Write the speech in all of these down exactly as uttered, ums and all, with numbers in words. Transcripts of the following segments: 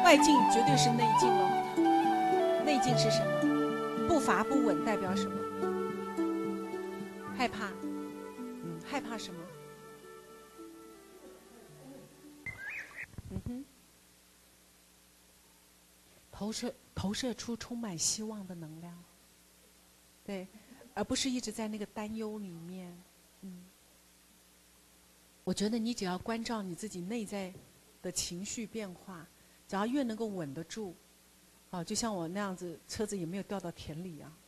外境绝对是内境了。内境是什么？步伐不稳代表什么？害怕。嗯，害怕什么？嗯哼。投射投射出充满希望的能量。对，而不是一直在那个担忧里面。嗯。我觉得你只要关照你自己内在的情绪变化，只要越能够稳得住，啊，就像我那样子，车子也没有掉到田里啊。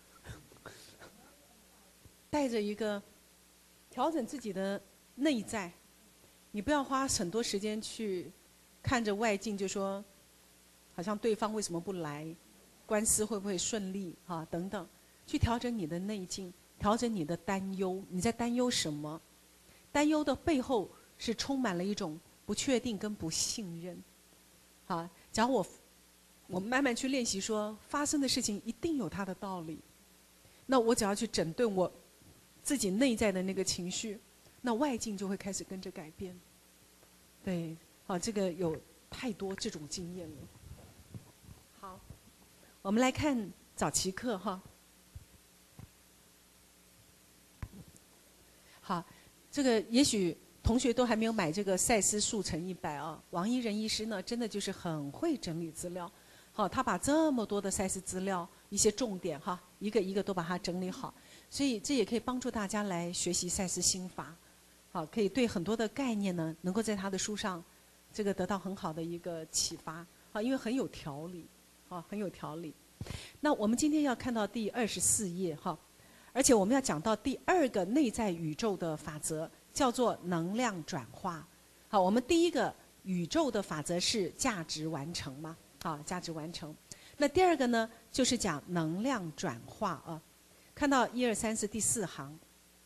带着一个调整自己的内在，你不要花很多时间去看着外境，就说好像对方为什么不来，官司会不会顺利啊等等，去调整你的内境，调整你的担忧。你在担忧什么？担忧的背后是充满了一种不确定跟不信任。好，只要我我慢慢去练习说，发生的事情一定有它的道理。那我只要去整顿我自己内在的那个情绪，那外境就会开始跟着改变。对，好，这个有太多这种经验了。好，我们来看早期课哈。好。这个也许同学都还没有买这个赛斯速成一百啊，王一仁医师呢，真的就是很会整理资料。好，他把这么多的赛斯资料，一些重点哈，一个一个都把它整理好，所以这也可以帮助大家来学习赛斯心法。好，可以对很多的概念呢，能够在他的书上，这个得到很好的一个启发。啊，因为很有条理，啊，很有条理。那我们今天要看到第二十四页哈。而且我们要讲到第二个内在宇宙的法则，叫做能量转化。好，我们第一个宇宙的法则是价值完成嘛？好，价值完成。那第二个呢，就是讲能量转化啊。看到一二三四第四行。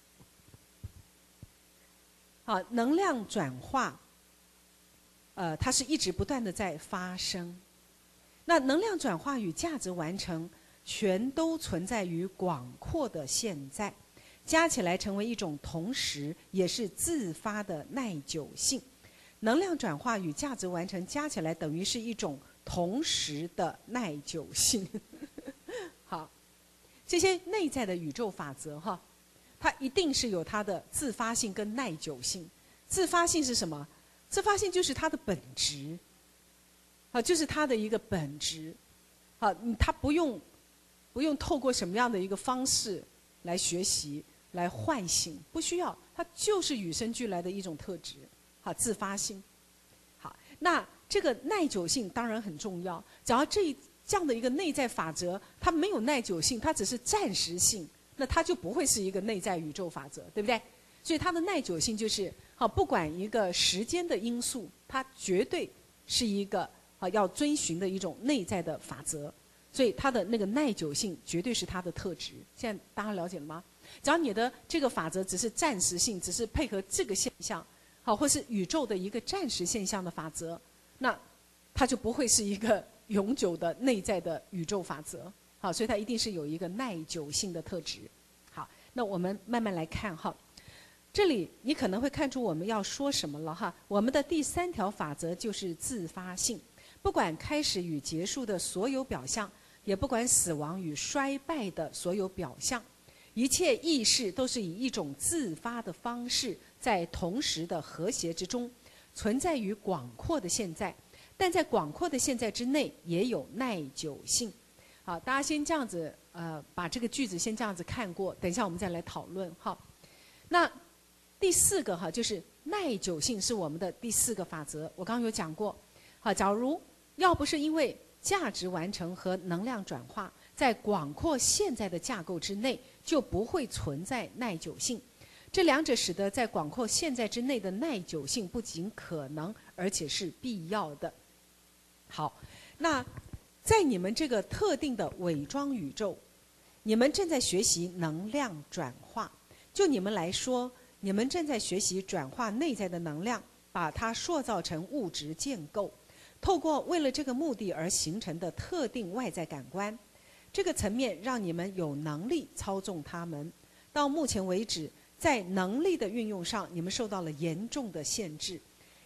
好，能量转化，呃，它是一直不断的在发生。那能量转化与价值完成，全都存在于广阔的现在，加起来成为一种同时也是自发的耐久性。能量转化与价值完成加起来等于是一种同时的耐久性。好，这些内在的宇宙法则哈，它一定是有它的自发性跟耐久性。自发性是什么？自发性就是它的本质，啊，就是它的一个本质。好，它不用。不用透过什么样的一个方式来学习、来唤醒，不需要，它就是与生俱来的一种特质，好，自发性。好，那这个耐久性当然很重要。只要这这样的一个内在法则，它没有耐久性，它只是暂时性，那它就不会是一个内在宇宙法则，对不对？所以它的耐久性就是，好，不管一个时间的因素，它绝对是一个啊要遵循的一种内在的法则。所以它的那个耐久性绝对是它的特质。现在大家了解了吗？只要你的这个法则只是暂时性，只是配合这个现象，好，或是宇宙的一个暂时现象的法则，那它就不会是一个永久的内在的宇宙法则。好，所以它一定是有一个耐久性的特质。好，那我们慢慢来看哈。这里你可能会看出我们要说什么了哈。我们的第三条法则就是自发性，不管开始与结束的所有表象。也不管死亡与衰败的所有表象，一切意识都是以一种自发的方式，在同时的和谐之中，存在于广阔的现在，但在广阔的现在之内也有耐久性。好，大家先这样子，呃，把这个句子先这样子看过，等一下我们再来讨论哈。那第四个哈，就是耐久性是我们的第四个法则，我刚刚有讲过。好，假如要不是因为价值完成和能量转化在广阔现在的架构之内，就不会存在耐久性。这两者使得在广阔现在之内的耐久性不仅可能，而且是必要的。好，那在你们这个特定的伪装宇宙，你们正在学习能量转化。就你们来说，你们正在学习转化内在的能量，把它塑造成物质建构。透过为了这个目的而形成的特定外在感官，这个层面让你们有能力操纵它们。到目前为止，在能力的运用上，你们受到了严重的限制，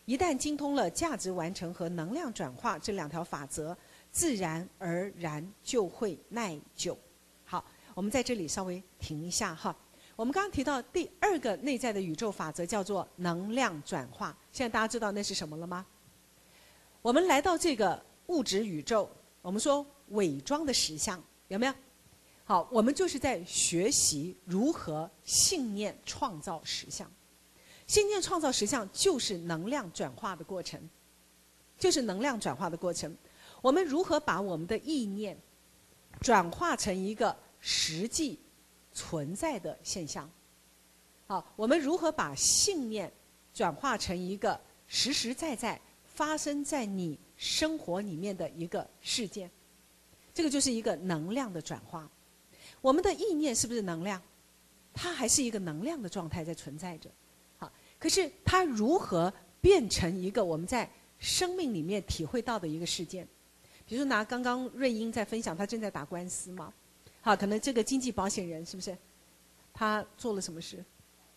一旦精通了价值完成和能量转化这两条法则，自然而然就会耐久。好，我们在这里稍微停一下哈。我们刚刚提到第二个内在的宇宙法则叫做能量转化，现在大家知道那是什么了吗？我们来到这个物质宇宙，我们说伪装的实相，有没有？好，我们就是在学习如何信念创造实相。信念创造实相就是能量转化的过程，就是能量转化的过程。我们如何把我们的意念转化成一个实际存在的现象？好，我们如何把信念转化成一个实实在在发生在你生活里面的一个事件？这个就是一个能量的转化。我们的意念是不是能量？它还是一个能量的状态在存在着。好，可是它如何变成一个我们在生命里面体会到的一个事件？比如拿刚刚瑞英在分享，他正在打官司嘛。好，可能这个经济保险人是不是？他做了什么事？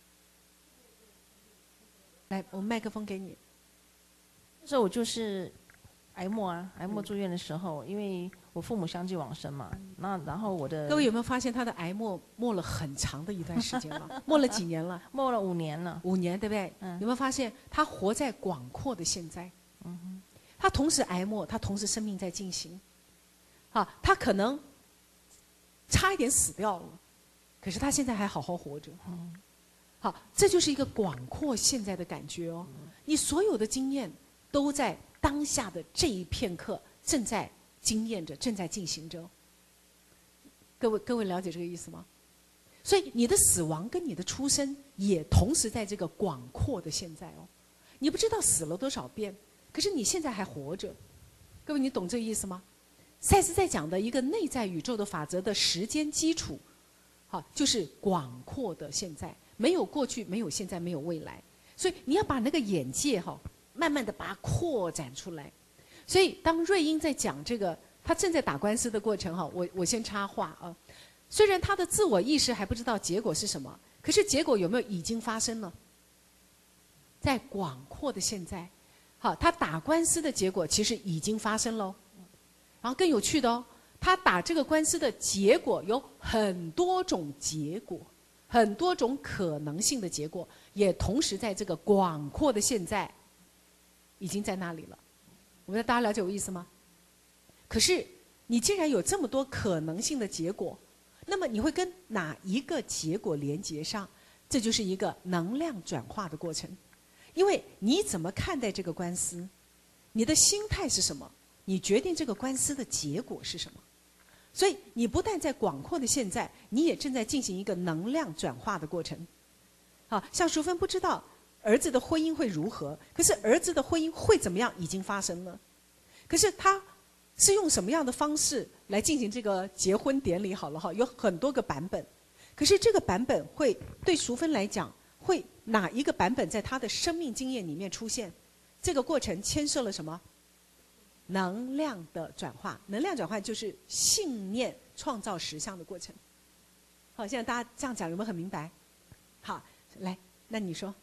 来，我们麦克风给你。 那时候我就是癌末啊，癌末住院的时候，因为我父母相继往生嘛，那然后我的各位有没有发现他的癌末末了很长的一段时间了？末了几年了？ 末了五年了。 五年，对不对？ 嗯。 有没有发现他活在广阔的现在？嗯哼。他同时癌末，他同时生命在进行。好，他可能差一点死掉了，可是他现在还好好活着。嗯。好，这就是一个广阔现在的感觉哦。你所有的经验都在当下的这一片刻正在经验着，正在进行着。各位各位了解这个意思吗？所以你的死亡跟你的出生也同时在这个广阔的现在哦。你不知道死了多少遍，可是你现在还活着。各位你懂这个意思吗？赛斯在讲的一个内在宇宙的法则的时间基础，好，就是广阔的现在，没有过去，没有现在，没有未来。所以你要把那个眼界哈，慢慢的把它扩展出来。所以当瑞英在讲这个他正在打官司的过程哈，我我先插话啊。虽然他的自我意识还不知道结果是什么，可是结果有没有已经发生了？在广阔的现在，好，他打官司的结果其实已经发生喽。然后更有趣的哦，他打这个官司的结果有很多种结果，很多种可能性的结果，也同时在这个广阔的现在已经在那里了。我们大家了解我意思吗？可是你既然有这么多可能性的结果，那么你会跟哪一个结果连接上？这就是一个能量转化的过程。因为你怎么看待这个官司，你的心态是什么，你决定这个官司的结果是什么。所以你不但在广阔的现在，你也正在进行一个能量转化的过程。好，像淑芬不知道儿子的婚姻会如何，可是儿子的婚姻会怎么样已经发生了。可是他是用什么样的方式来进行这个结婚典礼？好了哈，有很多个版本。可是这个版本会对淑芬来讲，会哪一个版本在她的生命经验里面出现？这个过程牵涉了什么？能量的转化。能量转化就是信念创造实相的过程。好，现在大家这样讲有没有很明白？好，来，那你说。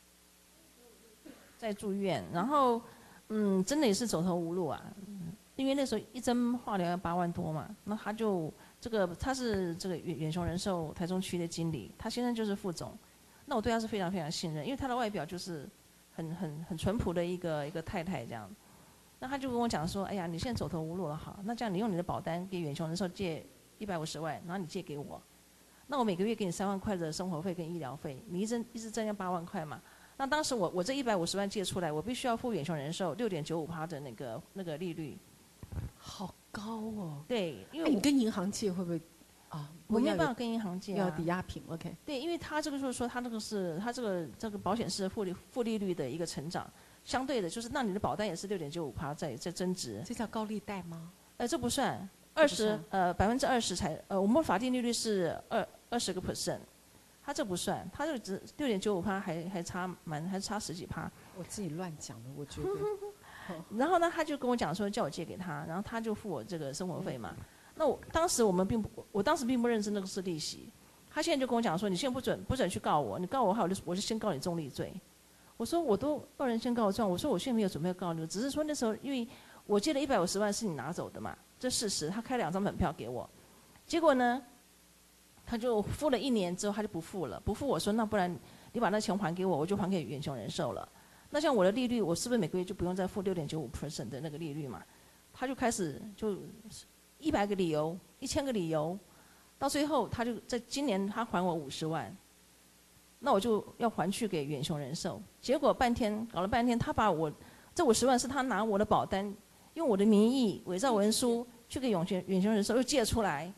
在住院，然后嗯，真的也是走投无路啊。因为那时候一针化疗要八万多嘛，那他就这个他是这个远远雄人寿台中区的经理，他先生就是副总，那我对他是非常非常信任，因为他的外表就是很很很淳朴的一个一个太太这样。那他就跟我讲说，哎呀，你现在走投无路了，好，那这样你用你的保单给远雄人寿借一百五十万，然后你借给我，那我每个月给你三万块的生活费跟医疗费，你一针一支针要八万块嘛。那当时我我这一百五十万借出来，我必须要付远雄人寿六点九五趴的那个那个利率。 好高哦！ 对，因为、 哎、你跟银行借会不会啊？ 我没办法跟银行借、啊， 要抵押品 ，OK？ 对，因为他这个就是说，他这个是他这个这个保险是负利负利率的一个成长，相对的就是那你的保单也是六点九五趴在在增值。 这叫高利贷吗？ 呃，这不算，二十呃百分之二十才呃我们法定利率是二二十个 percent， 他这不算，他这个只六点九五趴还还差蛮还差十几趴。 我自己乱讲的，我觉得。 然后呢，他就跟我讲说，叫我借给他，然后他就付我这个生活费嘛。那我当时我们并不，我当时并不认识那个是利息。他现在就跟我讲说，你现在不准不准去告我，你告我的话，我就我就先告你重利罪。 我说我都报人先告状，我说我现在没有准备告你，只是说那时候因为我借了一百五十万是你拿走的嘛，这事实，他开两张本票给我，结果呢，他就付了一年之后他就不付了，不付我说那不然你把那钱还给我，我就还给远雄人寿了。那像我的利率，我是不是每个月就不用再付六点九五 percent 的那个利率嘛？他就开始就一百个理由，一千个理由，到最后他就在今年他还我五十万，那我就要还去给远雄人寿。结果半天搞了半天，他把我这五十万是他拿我的保单，用我的名义伪造文书去给远雄远雄人寿又借出来。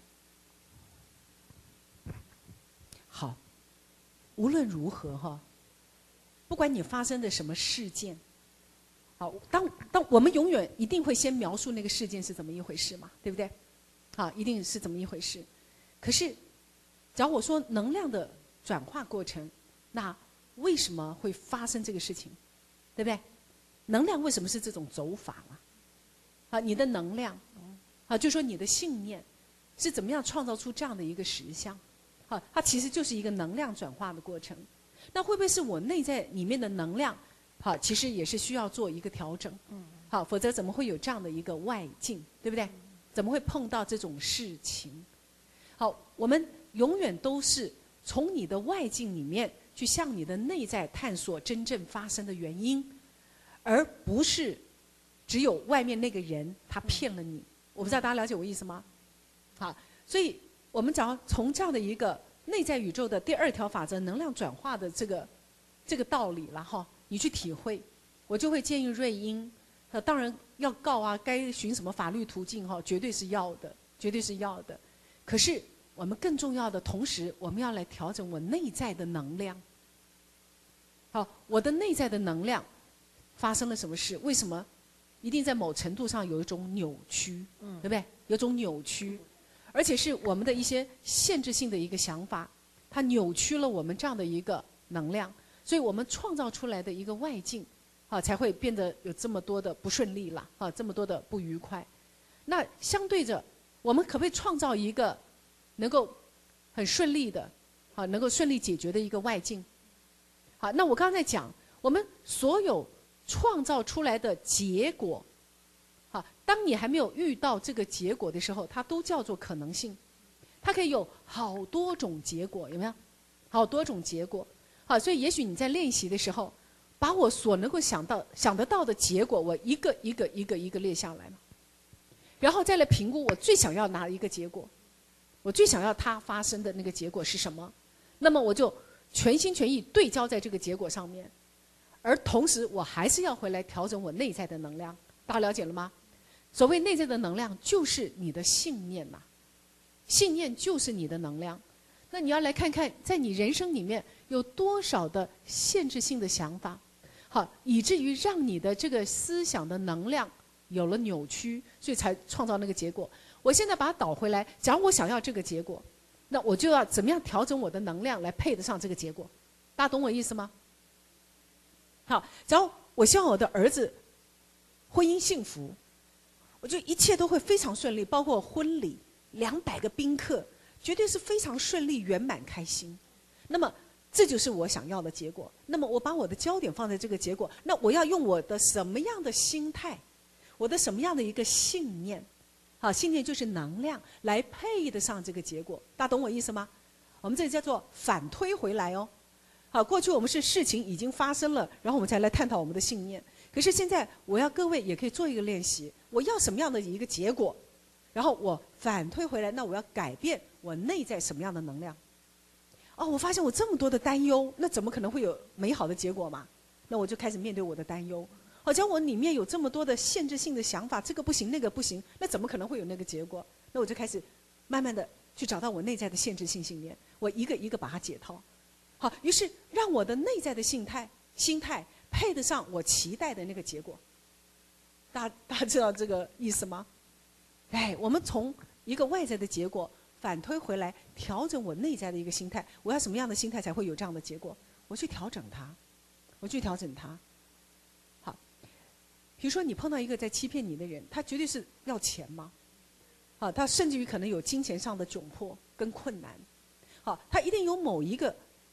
好，无论如何哈，不管你发生的什么事件。好，当当我们永远一定会先描述那个事件是怎么一回事嘛，对不对？好，一定是怎么一回事。可是，假如我说能量的转化过程，那为什么会发生这个事情？对不对？能量为什么是这种走法嘛？啊，你的能量，啊，就说你的信念是怎么样创造出这样的一个实相？啊，它其实就是一个能量转化的过程。那会不会是我内在里面的能量？好，其实也是需要做一个调整。好，否则怎么会有这样的一个外境，对不对？怎么会碰到这种事情？好，我们永远都是从你的外境里面去向你的内在探索真正发生的原因，而不是只有外面那个人他骗了你。我不知道大家了解我意思吗？好，所以我们只要从这样的一个内在宇宙的第二条法则能量转化的这个这个道理了哈。你去体会，我就会建议瑞英，呃，当然要告啊，该寻什么法律途径哈，绝对是要的，绝对是要的。可是我们更重要的，同时我们要来调整我内在的能量。好，我的内在的能量发生了什么事？为什么一定在某程度上有一种扭曲，嗯，对不对？有种扭曲，而且是我们的一些限制性的一个想法，它扭曲了我们这样的一个能量。所以我们创造出来的一个外境，啊，才会变得有这么多的不顺利了，啊，这么多的不愉快。那相对着，我们可不可以创造一个能够很顺利的，啊，能够顺利解决的一个外境？好，那我刚才讲，我们所有创造出来的结果，啊，当你还没有遇到这个结果的时候，它都叫做可能性，它可以有好多种结果，有没有？好多种结果。好，所以也许你在练习的时候，把我所能够想到、想得到的结果，我一个一个、一个一个列下来嘛，然后再来评估我最想要拿的一个结果，我最想要它发生的那个结果是什么，那么我就全心全意对焦在这个结果上面，而同时我还是要回来调整我内在的能量，大家了解了吗？所谓内在的能量，就是你的信念呐，信念就是你的能量。那你要来看看，在你人生里面有多少的限制性的想法，好，以至于让你的这个思想的能量有了扭曲，所以才创造那个结果。我现在把它倒回来，假如我想要这个结果，那我就要怎么样调整我的能量来配得上这个结果？大家懂我意思吗？好，假如我希望我的儿子婚姻幸福，我觉得一切都会非常顺利，包括婚礼，两百个宾客。绝对是非常顺利、圆满、开心。那么，这就是我想要的结果。那么，我把我的焦点放在这个结果，那我要用我的什么样的心态，我的什么样的一个信念，好，信念就是能量，来配得上这个结果。大家懂我意思吗？我们这里叫做反推回来哦。好，过去我们是事情已经发生了，然后我们才来探讨我们的信念。可是现在，我要各位也可以做一个练习，我要什么样的一个结果，然后我反推回来，那我要改变我内在什么样的能量？哦，我发现我这么多的担忧，那怎么可能会有美好的结果嘛？那我就开始面对我的担忧。好像我里面有这么多的限制性的想法，这个不行，那个不行，那怎么可能会有那个结果？那我就开始慢慢的去找到我内在的限制性信念，我一个一个把它解套。好，于是让我的内在的心态心态配得上我期待的那个结果。大家大家知道这个意思吗？哎，我们从一个外在的结果反推回来，调整我内在的一个心态。我要什么样的心态才会有这样的结果？我去调整它，我去调整它。好，比如说你碰到一个在欺骗你的人，他绝对是要钱吗？好，他甚至于可能有金钱上的窘迫跟困难。好，他一定有某一个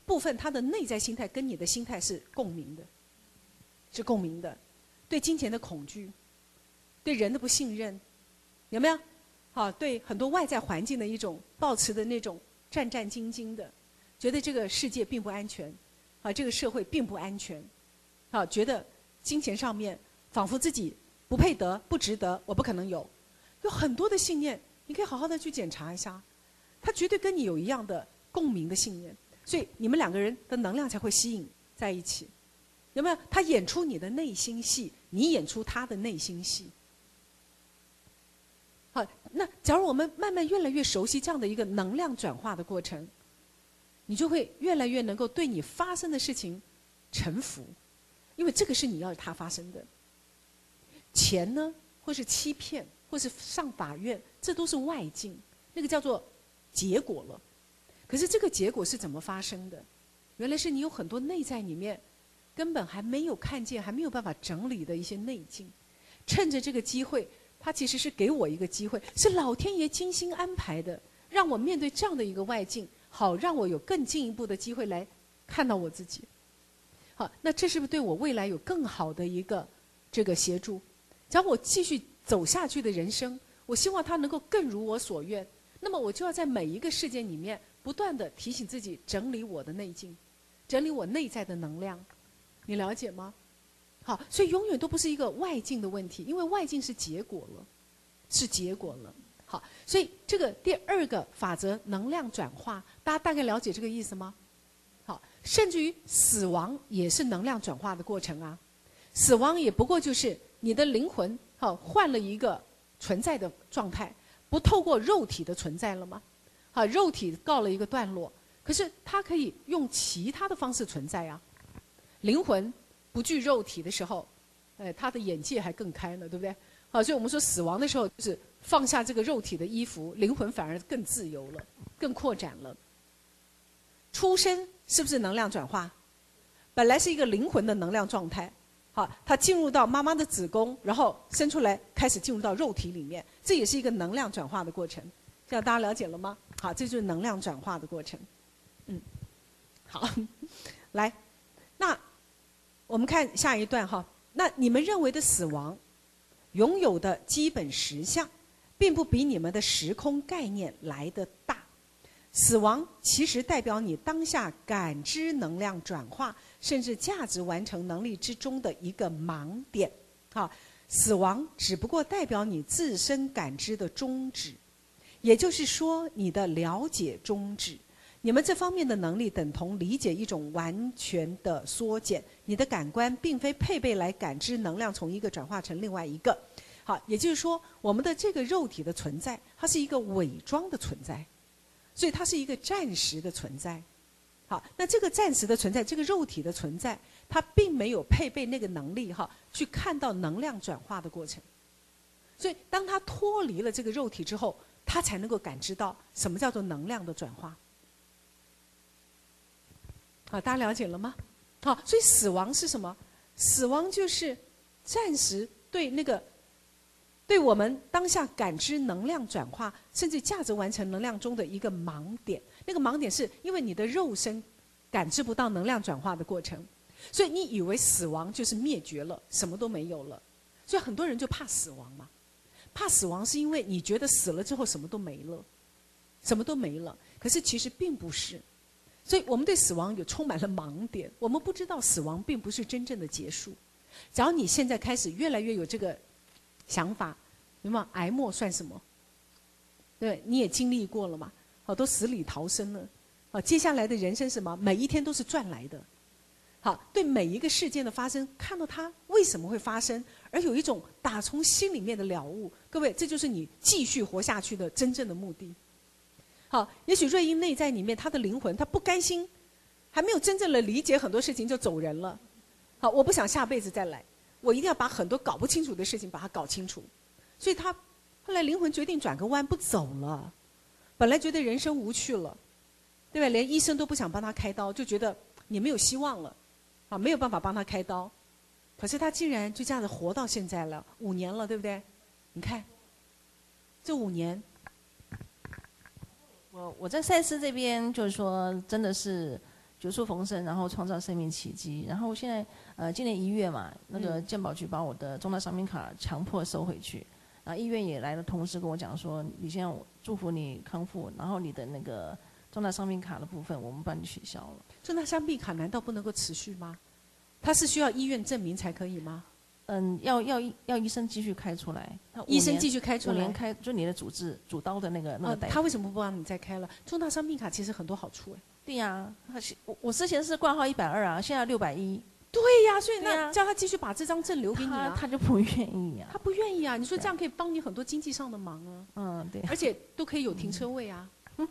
部分他的内在心态跟你的心态是共鸣的，是共鸣的。对金钱的恐惧，对人的不信任，有没有？好，对很多外在环境的一种抱持的那种战战兢兢的，觉得这个世界并不安全，啊，这个社会并不安全，啊，觉得金钱上面仿佛自己不配得、不值得，我不可能有，有很多的信念，你可以好好的去检查一下，他绝对跟你有一样的共鸣的信念，所以你们两个人的能量才会吸引在一起，有没有？他演出你的内心戏，你演出他的内心戏。好，那假如我们慢慢越来越熟悉这样的一个能量转化的过程，你就会越来越能够对你发生的事情臣服，因为这个是你要它发生的。钱呢，或是欺骗，或是上法院，这都是外境，那个叫做结果了。可是这个结果是怎么发生的？原来是你有很多内在里面根本还没有看见，还没有办法整理的一些内境，趁着这个机会。他其实是给我一个机会，是老天爷精心安排的，让我面对这样的一个外境，好让我有更进一步的机会来看到我自己。好，那这是不是对我未来有更好的一个这个协助？只要我继续走下去的人生，我希望它能够更如我所愿，那么我就要在每一个事件里面不断的提醒自己，整理我的内境，整理我内在的能量，你了解吗？好，所以永远都不是一个外境的问题，因为外境是结果了，是结果了。好，所以这个第二个法则能量转化，大家大概了解这个意思吗？好，甚至于死亡也是能量转化的过程啊，死亡也不过就是你的灵魂好换了一个存在的状态，不透过肉体的存在了吗？好，肉体告了一个段落，可是它可以用其他的方式存在啊，灵魂。不具肉体的时候，呃，他的眼界还更开呢，对不对？好，所以我们说死亡的时候，就是放下这个肉体的衣服，灵魂反而更自由了，更扩展了。出生是不是能量转化？本来是一个灵魂的能量状态，好，它进入到妈妈的子宫，然后生出来，开始进入到肉体里面，这也是一个能量转化的过程。这样大家了解了吗？好，这就是能量转化的过程。嗯，好，来，那。我们看下一段哈，那你们认为的死亡，拥有的基本实相，并不比你们的时空概念来得大。死亡其实代表你当下感知能量转化，甚至价值完成能力之中的一个盲点。啊，死亡只不过代表你自身感知的终止，也就是说你的了解终止。你们这方面的能力等同理解一种完全的缩减，你的感官并非配备来感知能量从一个转化成另外一个。好，也就是说，我们的这个肉体的存在，它是一个伪装的存在，所以它是一个暂时的存在。好，那这个暂时的存在，这个肉体的存在，它并没有配备那个能力哈，去看到能量转化的过程。所以，当它脱离了这个肉体之后，它才能够感知到什么叫做能量的转化。好，大家了解了吗？好，所以死亡是什么？死亡就是暂时对那个对我们当下感知能量转化，甚至价值完成能量中的一个盲点。那个盲点是因为你的肉身感知不到能量转化的过程，所以你以为死亡就是灭绝了，什么都没有了。所以很多人就怕死亡嘛，怕死亡是因为你觉得死了之后什么都没了，什么都没了。可是其实并不是。所以我们对死亡有充满了盲点，我们不知道死亡并不是真正的结束。只要你现在开始越来越有这个想法，明白吗？癌末算什么？对，你也经历过了嘛，好，都死里逃生了，好，接下来的人生是什么？每一天都是赚来的。好，对每一个事件的发生，看到它为什么会发生，而有一种打从心里面的了悟。各位，这就是你继续活下去的真正的目的。好，也许瑞英内在里面，他的灵魂他不甘心，还没有真正的理解很多事情就走人了。好，我不想下辈子再来，我一定要把很多搞不清楚的事情把它搞清楚。所以他后来灵魂决定转个弯不走了。本来觉得人生无趣了，对吧？连医生都不想帮他开刀，就觉得你没有希望了，啊，没有办法帮他开刀。可是他竟然就这样子活到现在了，五年了，对不对？你看，这五年。 我我在赛斯这边就是说，真的是久处逢生，然后创造生命奇迹。然后现在呃，今年一月嘛，那个健保局把我的重大伤病卡强迫收回去，然后医院也来了同事跟我讲说，李先生，祝福你康复，然后你的那个重大伤病卡的部分我们帮你取消了。 重大伤病卡难道不能够持续吗？它是需要医院证明才可以吗？ 嗯，要要要医生继续开出来， 医生继续开出来， 五年开，就你的主治主刀的那个那个代、 啊。他为什么不帮你再开了？重大伤病卡其实很多好处哎。 对呀、啊，我我之前是挂号一百二啊，现在六百一。 对呀、啊，所以那叫他继续把这张证留给你啊。 他, 他就不愿意啊。 他不愿意啊！你说这样可以帮你很多经济上的忙啊。 嗯，对。 而且都可以有停车位啊。嗯、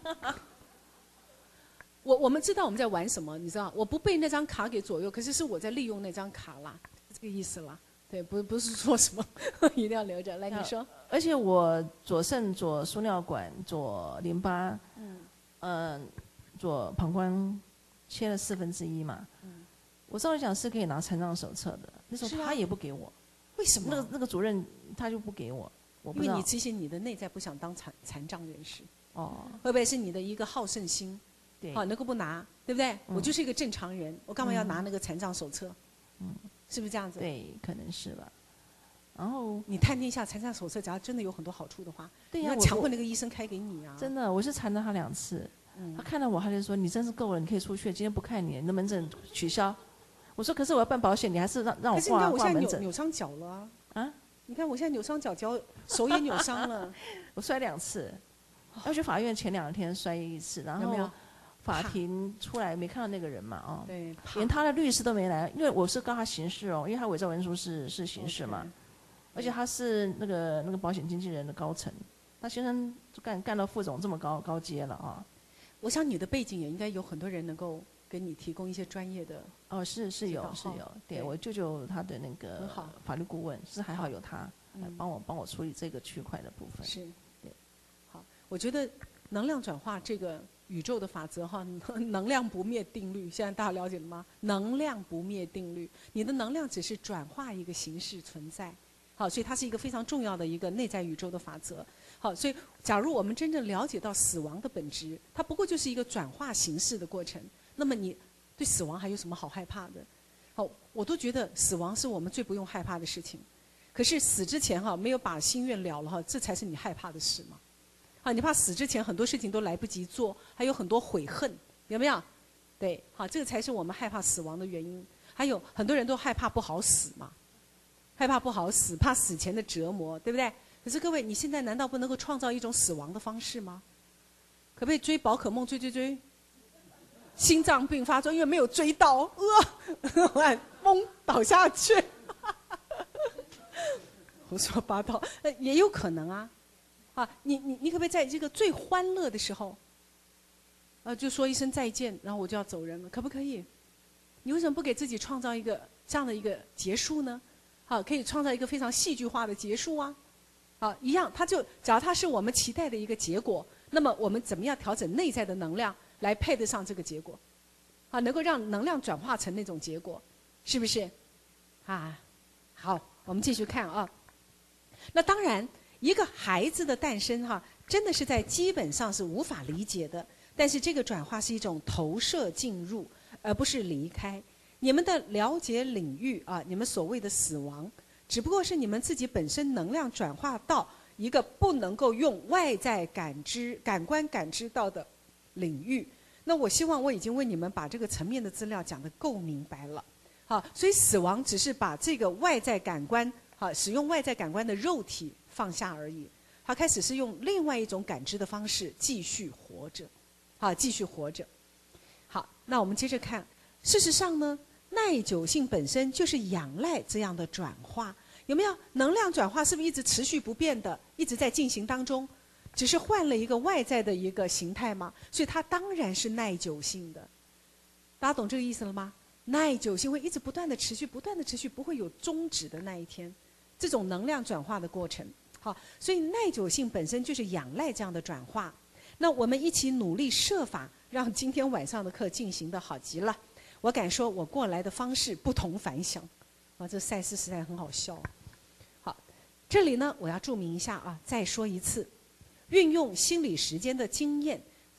我我们知道我们在玩什么，你知道？我不被那张卡给左右，可是是我在利用那张卡啦，这个意思啦。对，不不是说什么一定要留着。来，你说。 而且我左肾、左输尿管、左淋巴，嗯，呃，左膀胱切了四分之一嘛。嗯。我照理讲是可以拿残障手册的，那时候他也不给我。 为什么？ 那个那个主任他就不给我，我不知道。 因为你其实你的内在不想当残残障人士。 哦。 会不会是你的一个好胜心？ 对。 好，能够不拿，对不对？嗯、我就是一个正常人，我干嘛要拿那个残障手册？嗯。是不是这样子？ 对，可能是吧。然后你探听一下残障手册，假如真的有很多好处的话， 对呀、啊， 那强迫那个医生开给你啊。 真的，我是缠了他两次，嗯、他看到我他就说：“你真是够了，你可以出去，今天不看你，你的门诊取消。”我说：“可是我要办保险，你还是让让我挂挂门诊。”可是你看我现在扭扭伤脚了啊！ 啊， 你看我现在扭伤脚，脚手也扭伤了， 我摔两次，要去法院前两天摔一次，然后。有没有法庭出来没看到那个人嘛？哦， 对， 连他的律师都没来，因为我是告他刑事哦，因为他伪造文书是是刑事嘛， okay. 而且他是那个那个保险经纪人的高层，他先生干干到副总这么高高阶了啊。 我想你的背景也应该有很多人能够给你提供一些专业的。 哦，是是有是有，对, 对我舅舅他的那个法律顾问是还好有他来帮我帮我处理这个区块的部分。 是，对，好，我觉得能量转化这个。宇宙的法则哈，能量不灭定律，现在大家了解了吗？能量不灭定律，你的能量只是转化一个形式存在，好，所以它是一个非常重要的一个内在宇宙的法则。好，所以假如我们真正了解到死亡的本质，它不过就是一个转化形式的过程，那么你对死亡还有什么好害怕的？好，我都觉得死亡是我们最不用害怕的事情。可是死之前哈，没有把心愿了了哈，这才是你害怕的事嘛。啊，你怕死之前很多事情都来不及做，还有很多悔恨，有没有？对，好，这个才是我们害怕死亡的原因。还有很多人都害怕不好死嘛，害怕不好死，怕死前的折磨，对不对？可是各位，你现在难道不能够创造一种死亡的方式吗？可不可以追宝可梦追追追？心脏病发作，因为没有追到，呃，我懵倒下去，胡说八道，呃，也有可能啊。啊，你你你可不可以在这个最欢乐的时候，呃，就说一声再见，然后我就要走人了，可不可以？你为什么不给自己创造一个这样的一个结束呢？好，可以创造一个非常戏剧化的结束啊！好，一样，它就只要它是我们期待的一个结果，那么我们怎么样调整内在的能量来配得上这个结果？啊，能够让能量转化成那种结果，是不是？啊，好，我们继续看啊。那当然。一个孩子的诞生哈，真的是在基本上是无法理解的。但是这个转化是一种投射进入，而不是离开。你们的了解领域啊，你们所谓的死亡，只不过是你们自己本身能量转化到一个不能够用外在感知、感官感知到的领域。那我希望我已经为你们把这个层面的资料讲得够明白了。好，所以死亡只是把这个外在感官，好，使用外在感官的肉体放下而已，他开始是用另外一种感知的方式继续活着，好，继续活着。好，那我们接着看，事实上呢，耐久性本身就是仰赖这样的转化，有没有？能量转化是不是一直持续不变的，一直在进行当中，只是换了一个外在的一个形态吗？所以它当然是耐久性的。大家懂这个意思了吗？耐久性会一直不断的持续，不断的持续，不会有终止的那一天。这种能量转化的过程。好，所以耐久性本身就是仰赖这样的转化。那我们一起努力设法，让今天晚上的课进行得好极了。我敢说，我过来的方式不同凡响。啊，这赛事实在很好笑。好，这里呢，我要注明一下啊，再说一次，运用心理时间的经验，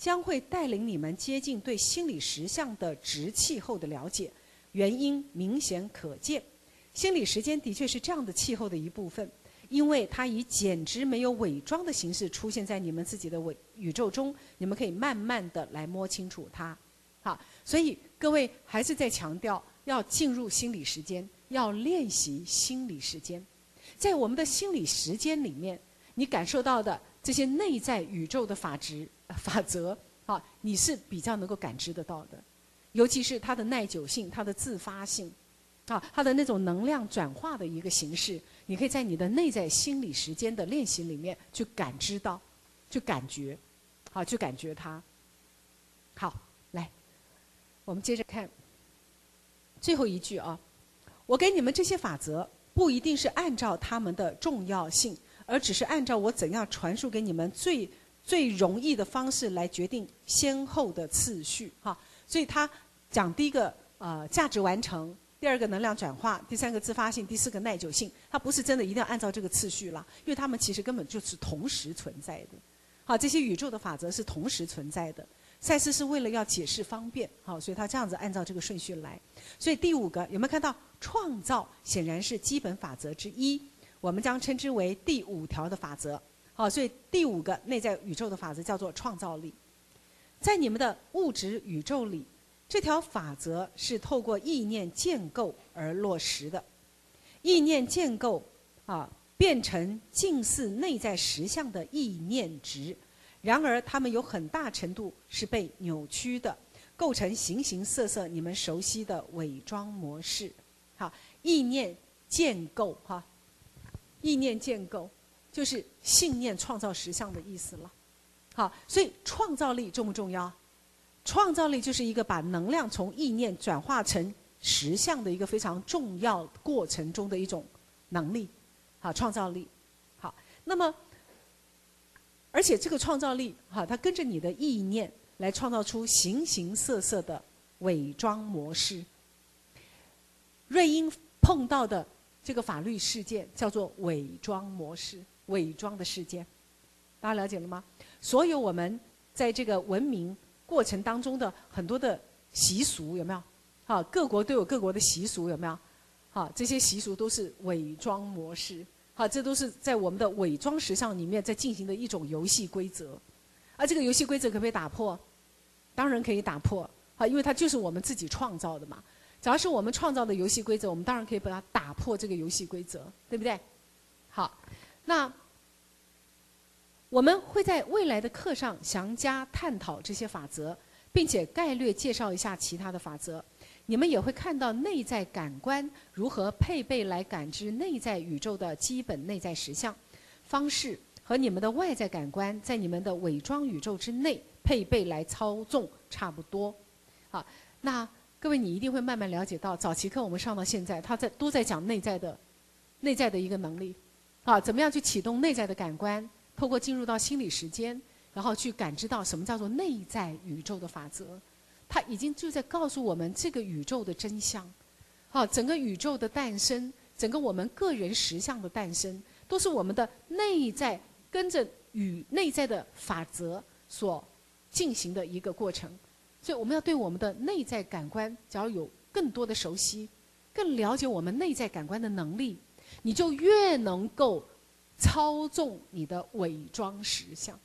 将会带领你们接近对心理实相的直气候的了解，原因明显可见。心理时间的确是这样的气候的一部分，因为它以简直没有伪装的形式出现在你们自己的伪宇宙中，你们可以慢慢的来摸清楚它。好，所以各位还是在强调要进入心理时间，要练习心理时间。在我们的心理时间里面，你感受到的这些内在宇宙的法值、呃、法则，啊，你是比较能够感知得到的，尤其是它的耐久性、它的自发性，啊，它的那种能量转化的一个形式，你可以在你的内在心理时间的练习里面去感知到，去感觉，好，去感觉它。好，来，我们接着看最后一句啊，我给你们这些法则，不一定是按照它们的重要性，而只是按照我怎样传输给你们最最容易的方式来决定先后的次序哈。所以他讲第一个呃价值完成，第二个能量转化，第三个自发性，第四个耐久性，它不是真的一定要按照这个次序啦，因为它们其实根本就是同时存在的。好，这些宇宙的法则是同时存在的。赛斯是为了要解释方便，好，所以他这样子按照这个顺序来。所以第五个有没有看到创造显然是基本法则之一，我们将称之为第五条的法则。好，所以第五个内在宇宙的法则叫做创造力。在你们的物质宇宙里，这条法则是透过意念建构而落实的。意念建构啊，变成近似内在实相的意念值，然而它们有很大程度是被扭曲的，构成形形色色你们熟悉的伪装模式。好，意念建构哈，意念建构就是信念创造实相的意思了。好，所以创造力重不重要？创造力就是一个把能量从意念转化成实相的一个非常重要过程中的一种能力。好，创造力。好，那么而且这个创造力，哈，它跟着你的意念来创造出形形色色的伪装模式。瑞英碰到的这个法律事件叫做伪装模式，伪装的事件，大家了解了吗？所有我们在这个文明过程当中的很多的习俗，有没有？好，各国都有各国的习俗，有没有？好，这些习俗都是伪装模式。好，这都是在我们的伪装实相里面在进行的一种游戏规则。而这个游戏规则可不可以打破？当然可以打破。好，因为它就是我们自己创造的嘛。只要是我们创造的游戏规则，我们当然可以把它打破这个游戏规则，对不对？好，那我们会在未来的课上详加探讨这些法则，并且概略介绍一下其他的法则。你们也会看到内在感官如何配备来感知内在宇宙的基本内在实相方式，和你们的外在感官在你们的伪装宇宙之内配备来操纵差不多。好，那各位你一定会慢慢了解到，早期课我们上到现在，他在都在讲内在的内在的一个能力，啊，怎么样去启动内在的感官，透过进入到心理时间，然后去感知到什么叫做内在宇宙的法则。它已经就在告诉我们这个宇宙的真相，好，整个宇宙的诞生，整个我们个人实相的诞生，都是我们的内在跟着与内在的法则所进行的一个过程。所以我们要对我们的内在感官，只要有更多的熟悉，更了解我们内在感官的能力，你就越能够操纵你的伪装实相。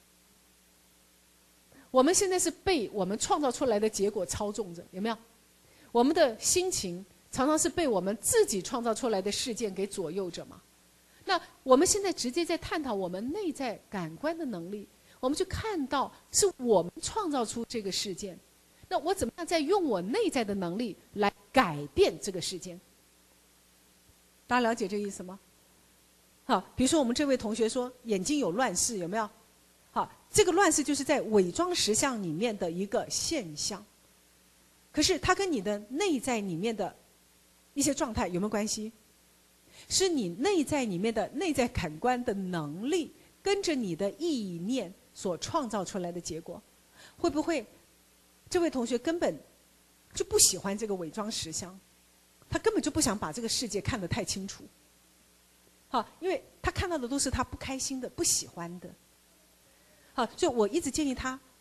我们现在是被我们创造出来的结果操纵着，有没有？我们的心情常常是被我们自己创造出来的事件给左右着嘛。那我们现在直接在探讨我们内在感官的能力，我们就看到是我们创造出这个事件，那我怎么样再用我内在的能力来改变这个事件？大家了解这个意思吗？好，比如说我们这位同学说眼睛有乱视，有没有？好，这个乱世就是在伪装实相里面的一个现象，可是它跟你的内在里面的一些状态有没有关系？是你内在里面的内在感官的能力跟着你的意念所创造出来的结果。会不会这位同学根本就不喜欢这个伪装实相，他根本就不想把这个世界看得太清楚，好，因为他看到的都是他不开心的、不喜欢的。好，所以我一直建议他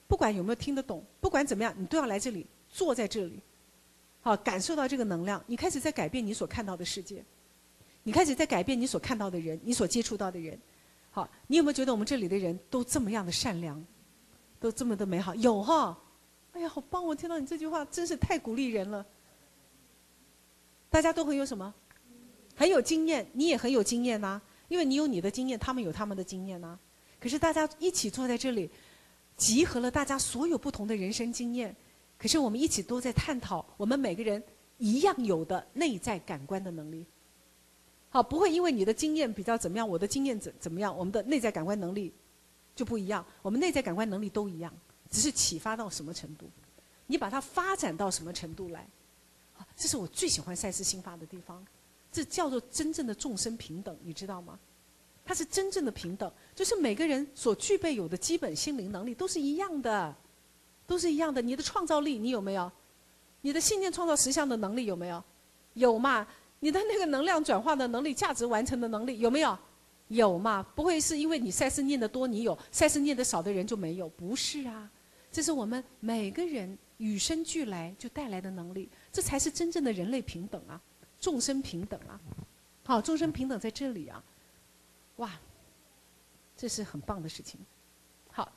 不管有没有听得懂，不管怎么样，你都要来这里，坐在这里，好，感受到这个能量，你开始在改变你所看到的世界，你开始在改变你所看到的人，你所接触到的人。好，你有没有觉得我们这里的人都这么样的善良，都这么的美好？有哈，哎呀，好棒！我听到你这句话，真是太鼓励人了。大家都很有什么？很有经验，你也很有经验呐、啊，因为你有你的经验，他们有他们的经验呐、啊。可是大家一起坐在这里，集合了大家所有不同的人生经验，可是我们一起都在探讨我们每个人一样有的内在感官的能力。好，不会因为你的经验比较怎么样，我的经验怎怎么样，我们的内在感官能力就不一样。我们内在感官能力都一样，只是启发到什么程度，你把它发展到什么程度来。这是我最喜欢赛斯心法的地方，这叫做真正的众生平等，你知道吗？它是真正的平等，就是每个人所具备有的基本心灵能力都是一样的，都是一样的。你的创造力你有没有？你的信念创造实相的能力有没有？有嘛？你的那个能量转化的能力、价值完成的能力有没有？有嘛？不会是因为你赛斯念得多你有，赛斯念得少的人就没有？不是啊，这是我们每个人与生俱来就带来的能力，这才是真正的人类平等啊，众生平等啊。好，众生平等在这里啊，哇，这是很棒的事情。好，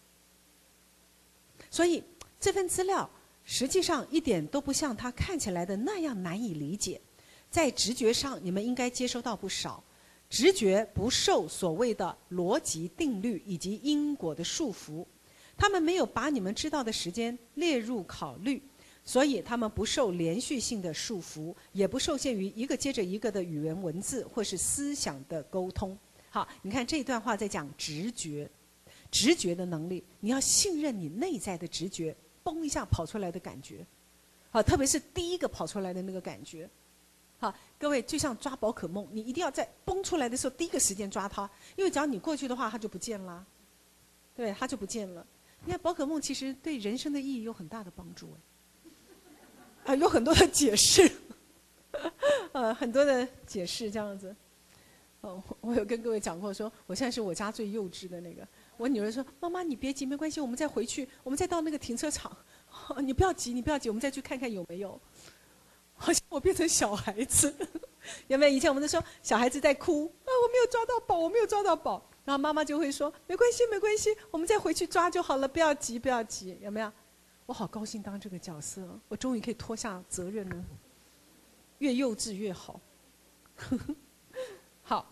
所以这份资料实际上一点都不像它看起来的那样难以理解。在直觉上，你们应该接收到不少。直觉不受所谓的逻辑定律以及因果的束缚，他们没有把你们知道的时间列入考虑，所以他们不受连续性的束缚，也不受限于一个接着一个的语言文字或是思想的沟通。好，你看这一段话在讲直觉，直觉的能力，你要信任你内在的直觉，嘣一下跑出来的感觉。好，特别是第一个跑出来的那个感觉。好，各位就像抓宝可梦，你一定要在蹦出来的时候第一个时间抓它，因为只要你过去的话，它就不见了，对，它就不见了。你看宝可梦其实对人生的意义有很大的帮助，哎，啊，有很多的解释，呃，很多的解释这样子。哦，我有跟各位讲过说，我现在是我家最幼稚的那个。我女儿说：“妈妈，你别急，没关系，我们再回去，我们再到那个停车场，哦，你不要急，你不要急，我们再去看看有没有。”好像我变成小孩子，有没有？以前我们都说小孩子在哭啊，我没有抓到宝，我没有抓到宝，然后妈妈就会说没关系，没关系，我们再回去抓就好了，不要急，不要急，有没有？我好高兴当这个角色，我终于可以脱下责任了，越幼稚越好。好，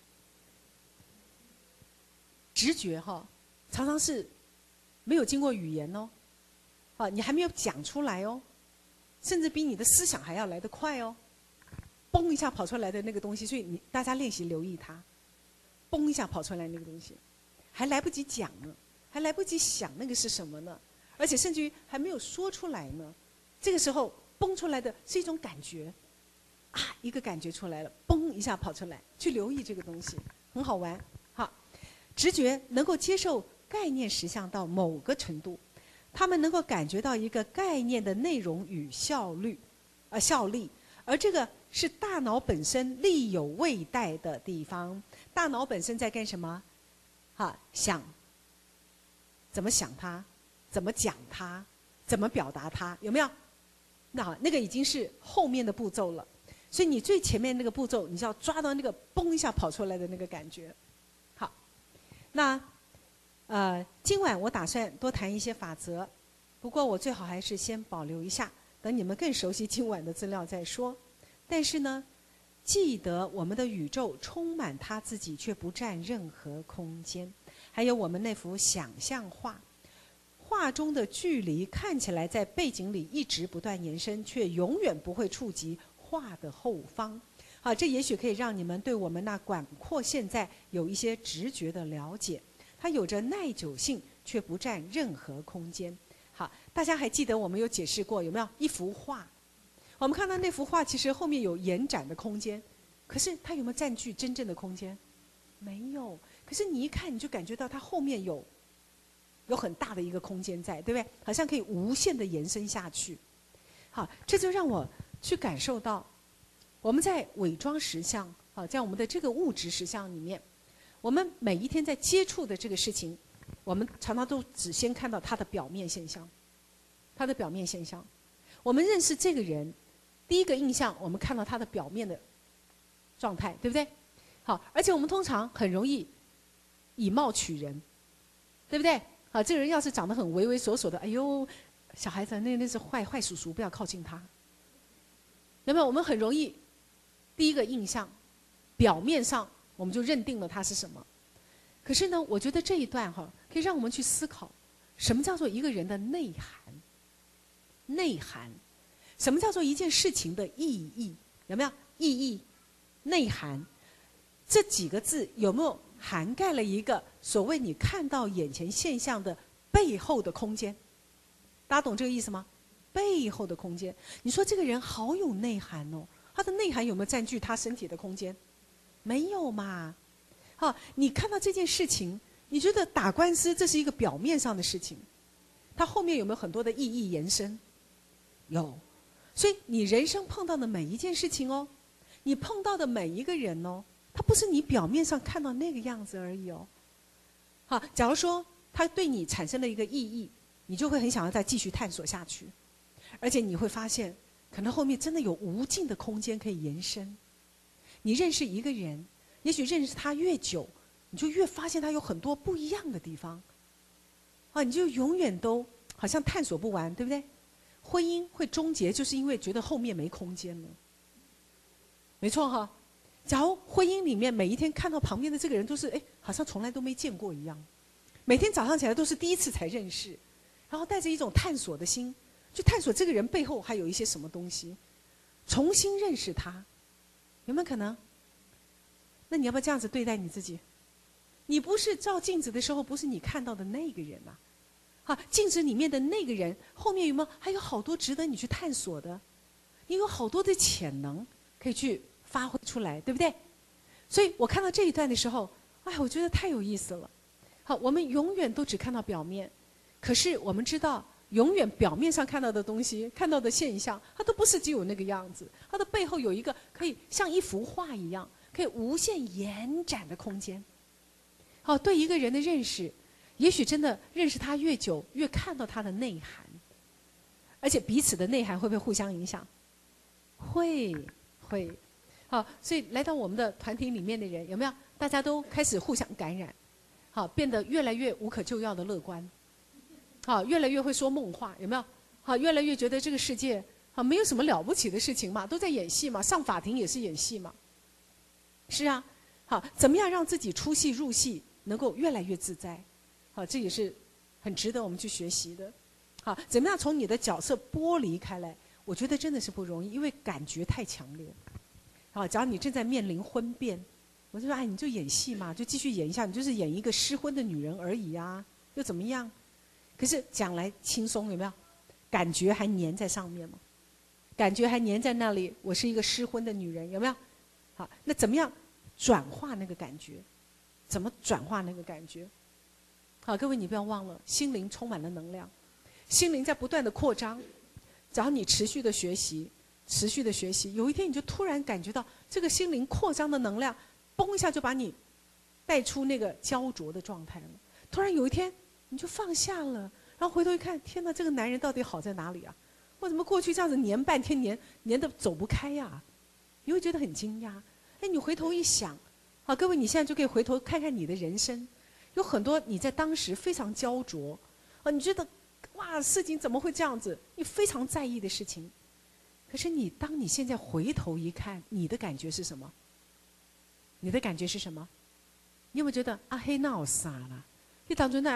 直觉哈，常常是没有经过语言哦，啊，你还没有讲出来哦。甚至比你的思想还要来得快哦，嘣一下跑出来的那个东西，所以你大家练习留意它，嘣一下跑出来那个东西，还来不及讲呢，还来不及想那个是什么呢，而且甚至于还没有说出来呢，这个时候嘣出来的是一种感觉，啊，一个感觉出来了，嘣一下跑出来，去留意这个东西，很好玩。好，直觉能够接受概念实相到某个程度。他们能够感觉到一个概念的内容与效率，呃效力，而这个是大脑本身力有未逮的地方。大脑本身在干什么？哈，想怎么想它，怎么讲它，怎么表达它，有没有？那好，那个已经是后面的步骤了。所以你最前面那个步骤，你就要抓到那个嘣一下跑出来的那个感觉。好，那。呃，今晚我打算多谈一些法则，不过我最好还是先保留一下，等你们更熟悉今晚的资料再说。但是呢，记得我们的宇宙充满它自己，却不占任何空间。还有我们那幅想象画，画中的距离看起来在背景里一直不断延伸，却永远不会触及画的后方。好，这也许可以让你们对我们那广阔现在有一些直觉的了解。它有着耐久性，却不占任何空间。好，大家还记得我们有解释过有没有？一幅画，我们看到那幅画其实后面有延展的空间，可是它有没有占据真正的空间？没有。可是你一看，你就感觉到它后面有有很大的一个空间在，对不对？好像可以无限的延伸下去。好，这就让我去感受到，我们在伪装实相，好，在我们的这个物质实相里面。我们每一天在接触的这个事情， 我们常常都只先看到他的表面现象，他的表面现象。我们认识这个人，第一个印象，我们看到他的表面的状态，对不对？好，而且我们通常很容易以貌取人，对不对？啊，这个人要是长得很畏畏缩缩的，哎呦，小孩子那那是坏坏叔叔，不要靠近他。有没有？我们很容易第一个印象，表面上我们就认定了他是什么。可是呢，我觉得这一段哈，可以让我们去思考，什么叫做一个人的内涵？内涵，什么叫做一件事情的意义？有没有意义？内涵，这几个字有没有涵盖了一个所谓你看到眼前现象的背后的空间？大家懂这个意思吗？背后的空间，你说这个人好有内涵哦，他的内涵有没有占据他身体的空间？没有嘛。好，你看到这件事情，你觉得打官司这是一个表面上的事情，它后面有没有很多的意义延伸？有。所以你人生碰到的每一件事情哦，你碰到的每一个人哦，他不是你表面上看到那个样子而已哦。好，假如说他对你产生了一个意义，你就会很想要再继续探索下去，而且你会发现，可能后面真的有无尽的空间可以延伸。你认识一个人，也许认识他越久，你就越发现他有很多不一样的地方。啊，你就永远都好像探索不完，对不对？婚姻会终结，就是因为觉得后面没空间了。没错哈。假如婚姻里面每一天看到旁边的这个人都是哎，好像从来都没见过一样，每天早上起来都是第一次才认识，然后带着一种探索的心，去探索这个人背后还有一些什么东西，重新认识他，有没有可能？那你要不要这样子对待你自己？你不是照镜子的时候，不是你看到的那个人啊。好，镜子里面的那个人后面有没有还有好多值得你去探索的？你有好多的潜能可以去发挥出来，对不对？所以我看到这一段的时候，哎，我觉得太有意思了。好，我们永远都只看到表面，可是我们知道，永远表面上看到的东西、看到的现象，它都不是只有那个样子，它的背后有一个可以像一幅画一样，可以无限延展的空间。好，对一个人的认识，也许真的认识他越久，越看到他的内涵，而且彼此的内涵会不会互相影响？会，会。好，所以来到我们的团体里面的人，有没有大家都开始互相感染？好，变得越来越无可救药的乐观。好，越来越会说梦话，有没有？好，越来越觉得这个世界好没有什么了不起的事情嘛，都在演戏嘛，上法庭也是演戏嘛。是啊，好，怎么样让自己出戏入戏，能够越来越自在？好，这也是很值得我们去学习的。好，怎么样从你的角色剥离开来？我觉得真的是不容易，因为感觉太强烈。好，假如你正在面临婚变，我就说，哎，你就演戏嘛，就继续演一下，你就是演一个失婚的女人而已啊，又怎么样？可是讲来轻松，有没有？感觉还粘在上面嘛？感觉还粘在那里，我是一个失婚的女人，有没有？好，那怎么样转化那个感觉？怎么转化那个感觉？好，各位你不要忘了，心灵充满了能量，心灵在不断的扩张。只要你持续的学习，持续的学习，有一天你就突然感觉到这个心灵扩张的能量，嘣一下就把你带出那个焦灼的状态了。突然有一天你就放下了，然后回头一看，天哪，这个男人到底好在哪里啊？为什么过去这样子黏半天，黏黏得走不开呀、啊？你会觉得很惊讶。哎，你回头一想，好，各位你现在就可以回头看看你的人生，有很多你在当时非常焦灼，啊，你觉得哇，事情怎么会这样子？你非常在意的事情，可是你当你现在回头一看，你的感觉是什么？你的感觉是什么？你有没有觉得啊，嘿，那我傻了？你当初那。